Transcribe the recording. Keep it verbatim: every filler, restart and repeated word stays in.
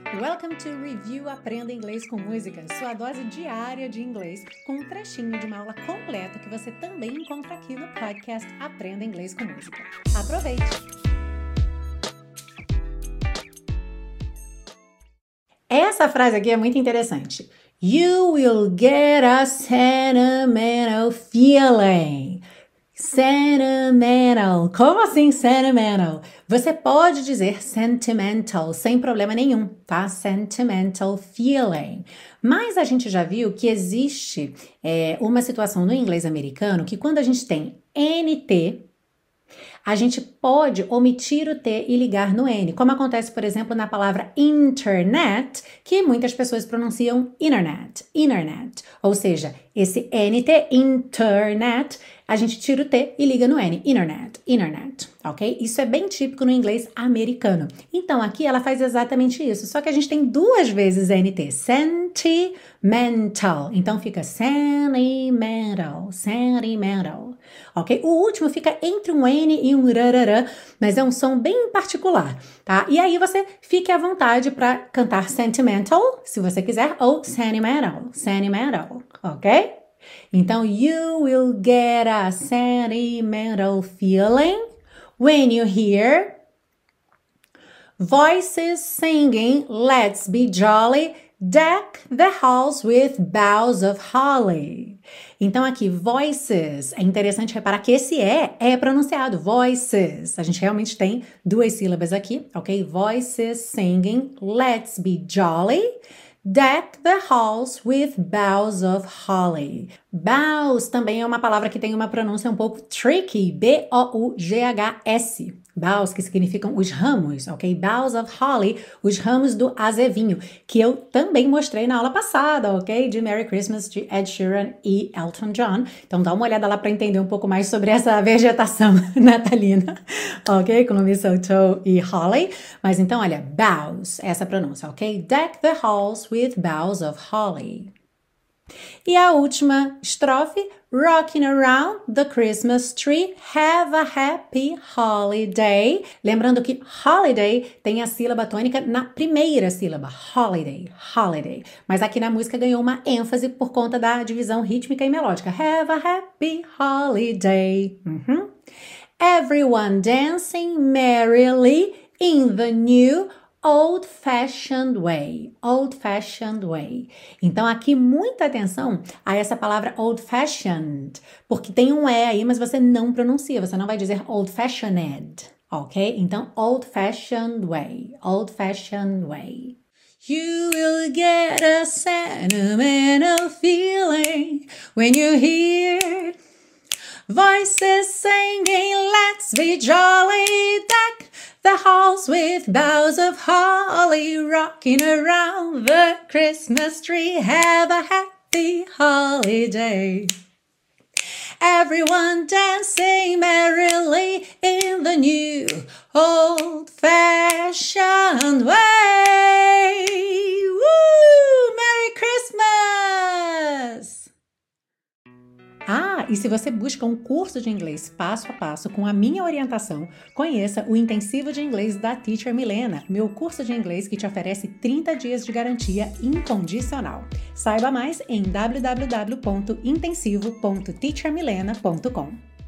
Welcome to Review Aprenda Inglês com Música, sua dose diária de inglês, com um trechinho de uma aula completa que você também encontra aqui no podcast Aprenda Inglês com Música. Aproveite! Essa frase aqui é muito interessante. You will get a sentimental feeling. Sentimental. Como assim sentimental? Você pode dizer sentimental sem problema nenhum, tá? Sentimental feeling. Mas a gente já viu que existe é, uma situação no inglês americano que quando a gente tem N T, a gente pode omitir o T e ligar no N, como acontece, por exemplo, na palavra internet, que muitas pessoas pronunciam internet, internet. Ou seja, esse N T, internet, a gente tira o T e liga no N, internet, internet, ok? Isso é bem típico no inglês americano. Então, aqui ela faz exatamente isso, só que a gente tem duas vezes N T, sentimental. Então, fica sentimental, sentimental, ok? O último fica entre um N e um rarará, mas é um som bem particular, tá? E aí você fique à vontade para cantar sentimental, se você quiser, ou sentimental, sentimental, ok? Então, you will get a sentimental feeling when you hear voices singing Let's Be Jolly, deck the halls with boughs of holly. Então aqui, voices, é interessante reparar que esse E é pronunciado, voices. A gente realmente tem duas sílabas aqui, ok? Voices singing Let's Be Jolly, deck the halls with boughs of holly. Boughs também é uma palavra que tem uma pronúncia um pouco tricky, B O U G H S. Boughs, que significam os ramos, ok? Boughs of holly, os ramos do azevinho, que eu também mostrei na aula passada, ok? De Merry Christmas, de Ed Sheeran e Elton John. Então dá uma olhada lá para entender um pouco mais sobre essa vegetação natalina, ok? Com mistletoe e holly. Mas então, olha, boughs, essa pronúncia, ok? Deck the halls with boughs of holly. E a última estrofe, rocking around the Christmas tree, have a happy holiday. Lembrando que holiday tem a sílaba tônica na primeira sílaba, holiday, holiday. Mas aqui na música ganhou uma ênfase por conta da divisão rítmica e melódica. Have a happy holiday. Uhum. Everyone dancing merrily in the new old-fashioned way, old-fashioned way. Então aqui muita atenção a essa palavra old-fashioned, porque tem um E aí, mas você não pronuncia, você não vai dizer old-fashioned, ok? Então old-fashioned way, old-fashioned way. You will get a sentimental feeling when you hear voices singing, let's be jolly, deck the halls with boughs of holly, rocking around the Christmas tree, have a happy holiday. Everyone dancing merrily in the new old-fashioned way. Woo! Merry Christmas! Ah, e se você busca um curso de inglês passo a passo com a minha orientação, conheça o Intensivo de Inglês da Teacher Milena, meu curso de inglês que te oferece trinta dias de garantia incondicional. Saiba mais em w w w ponto intensivo ponto teacher milena ponto com.